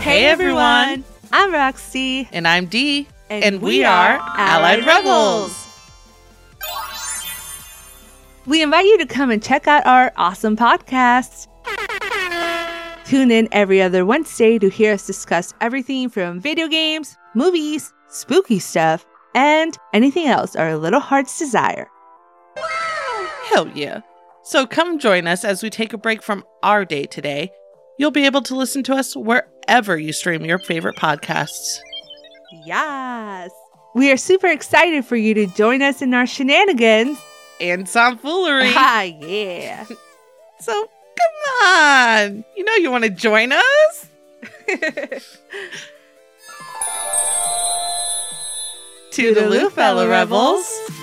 Hey everyone! I'm Roxy. And I'm Dee. And we are Allied Rebels. We invite you to come and check out our awesome podcast. Tune in every other Wednesday to hear us discuss everything from video games, movies, spooky stuff, and anything else our little hearts desire. Hell yeah. So come join us as we take a break from our day today. You'll be able to listen to us wherever you stream your favorite podcasts. Yes! We are super excited for you to join us in our shenanigans. And some foolery. Ah, yeah. So come on. You know you want to join us? Toodaloo, fellow rebels.